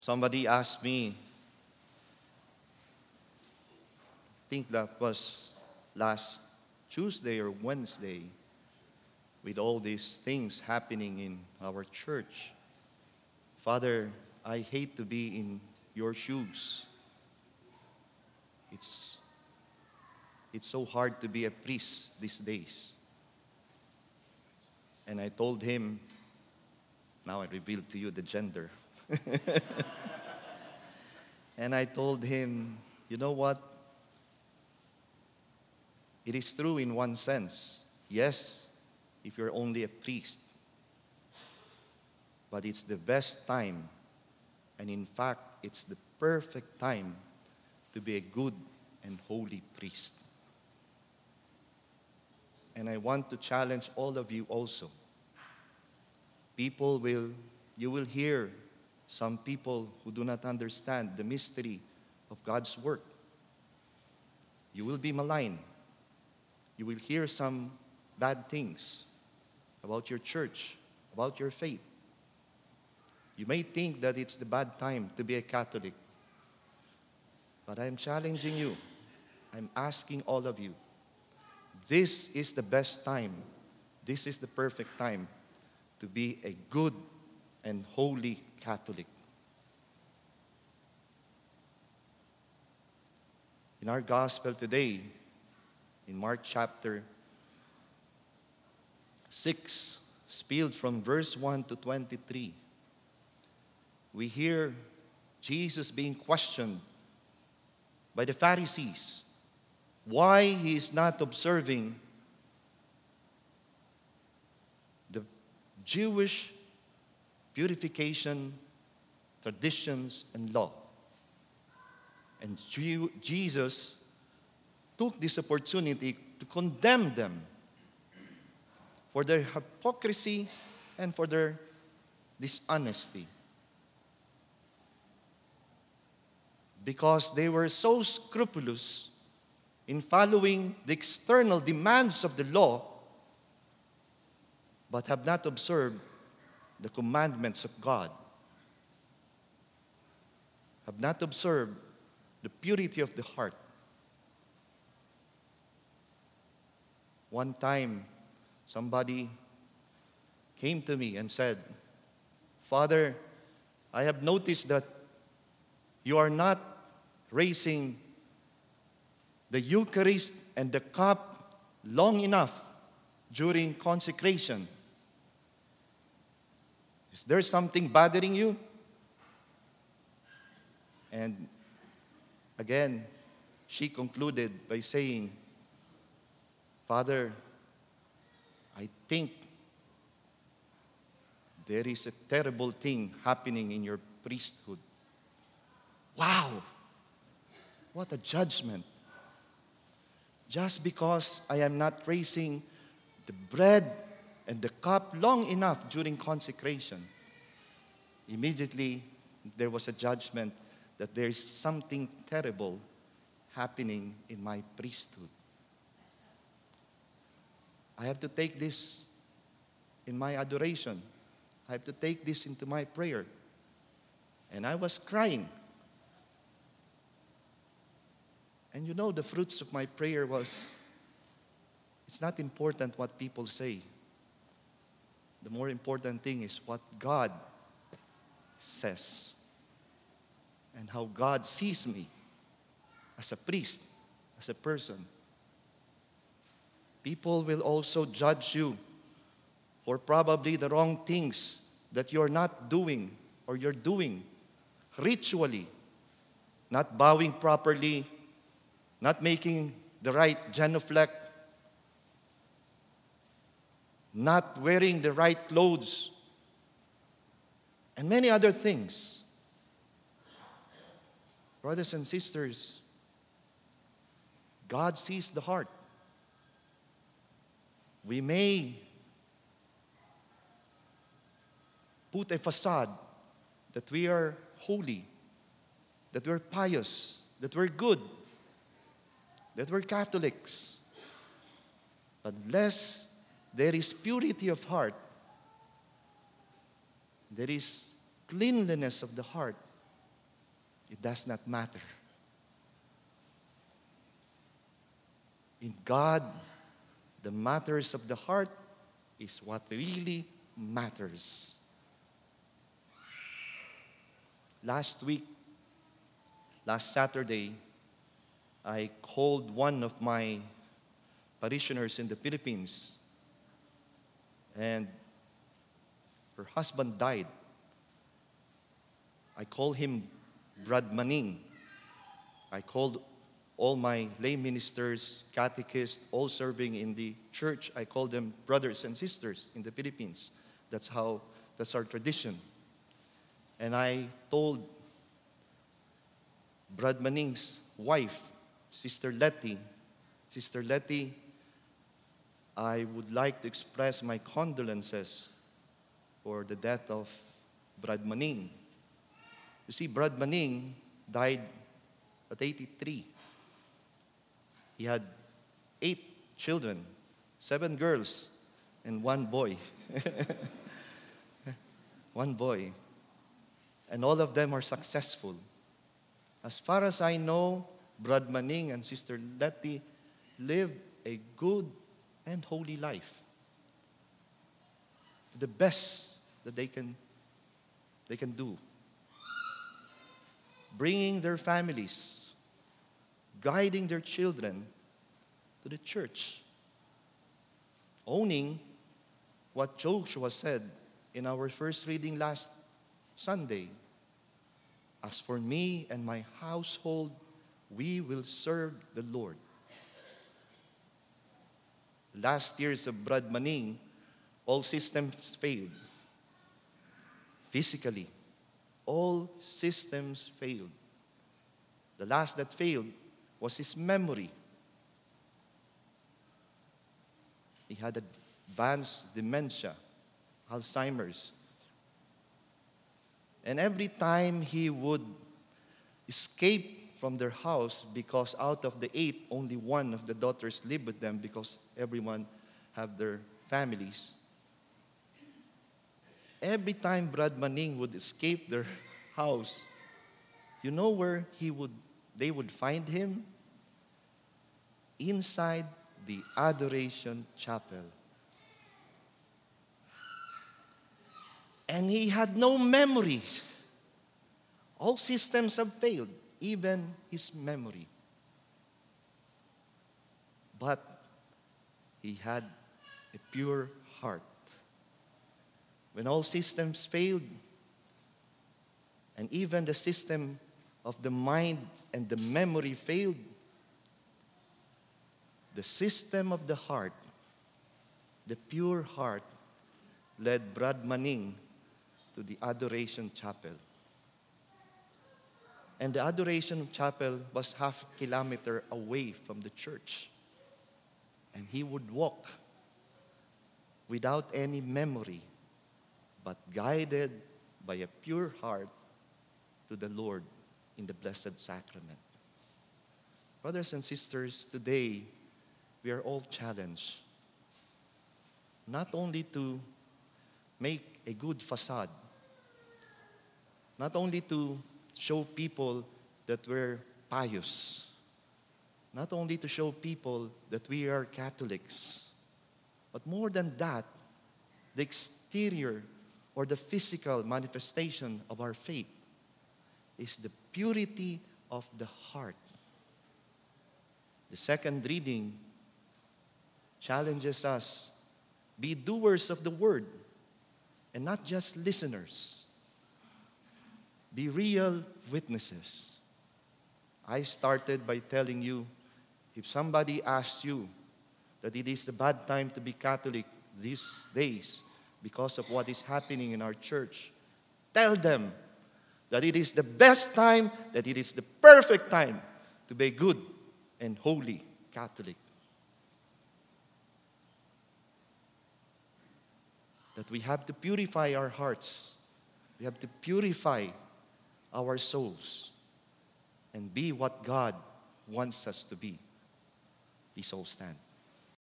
Somebody asked me, I think that was last Tuesday or Wednesday, with all these things happening in our church. Father, I hate to be in your shoes. It's so hard to be a priest these days. And I told him, now I revealed to you the gender. And I told him, you know what? It is true in one sense. Yes, if you're only a priest. But it's the best time, and in fact, it's the perfect time to be a good and holy priest. And I want to challenge all of you also. You will hear some people who do not understand the mystery of God's work. You will be maligned. You will hear some bad things about your church, about your faith. You may think that it's the bad time to be a Catholic. But I'm challenging you. I'm asking all of you. This is the best time. This is the perfect time to be a good and holy Catholic. In our gospel today, in Mark chapter 6, spilled from verse 1 to 23, we hear Jesus being questioned by the Pharisees why he is not observing the Jewish purification, traditions, and law. And Jesus took this opportunity to condemn them for their hypocrisy and for their dishonesty. Because they were so scrupulous in following the external demands of the law, but have not observed the commandments of God, have not observed the purity of the heart. One time, somebody came to me and said, Father, I have noticed that you are not raising the Eucharist and the cup long enough during consecration. Is there something bothering you? And again, she concluded by saying, Father, I think there is a terrible thing happening in your priesthood. Wow! What a judgment. Just because I am not raising the bread and the cup long enough during consecration, immediately there was a judgment that there is something terrible happening in my priesthood. I have to take this in my adoration. I have to take this into my prayer. And I was crying. And you know, the fruits of my prayer was, it's not important what people say. The more important thing is what God says and how God sees me as a priest, as a person. People will also judge you for probably the wrong things that you're not doing or you're doing ritually, not bowing properly, not making the right genuflect, not wearing the right clothes, and many other things. Brothers and sisters, God sees the heart. We may put a facade that we are holy, that we're pious, that we're good, that we're Catholics. But unless there is purity of heart, there is cleanliness of the heart, it does not matter. In God, the matters of the heart is what really matters. Last Saturday, I called one of my parishioners in the Philippines, and her husband died. I called him Brad Maning. I called all my lay ministers, catechists, all serving in the church. I call them brothers and sisters in the Philippines. That's our tradition. And I told Brad Maning's wife, Sister Letty, I would like to express my condolences for the death of Brad Maning. You see, Brad Maning died at 83. He had 8 children, 7 girls, and 1 boy. 1 boy. And all of them are successful. As far as I know, Brad Maning and Sister Letty lived a good and holy life. The best that they can do. Bringing their families, guiding their children to the church. Owning what Joshua said in our first reading last Sunday. As for me and my household, we will serve the Lord. Last years of Brad Maning, all systems failed. Physically, all systems failed. The last that failed was his memory. He had advanced dementia, Alzheimer's. And every time he would escape from their house, because out of the 8, only 1 of the daughters lived with them because everyone have their families. Every time Brad Maning would escape their house, you know where they would find him? Inside the Adoration Chapel. And he had no memory. All systems have failed, even his memory. But he had a pure heart. When all systems failed, and even the system of the mind and the memory failed, the system of the heart, the pure heart, led Brad Maning to the Adoration Chapel. And the Adoration Chapel was half a kilometer away from the church. And he would walk without any memory, but guided by a pure heart to the Lord in the Blessed Sacrament. Brothers and sisters, today we are all challenged not only to make a good facade, not only to show people that we're pious, not only to show people that we are Catholics, but more than that, the exterior or the physical manifestation of our faith is the purity of the heart. The second reading challenges us, be doers of the word and not just listeners. Be real witnesses. I started by telling you, if somebody asks you that it is the bad time to be Catholic these days because of what is happening in our church, tell them that it is the best time, that it is the perfect time to be good and holy Catholic. That we have to purify our hearts. We have to purify our souls and be what God wants us to be. Please all stand.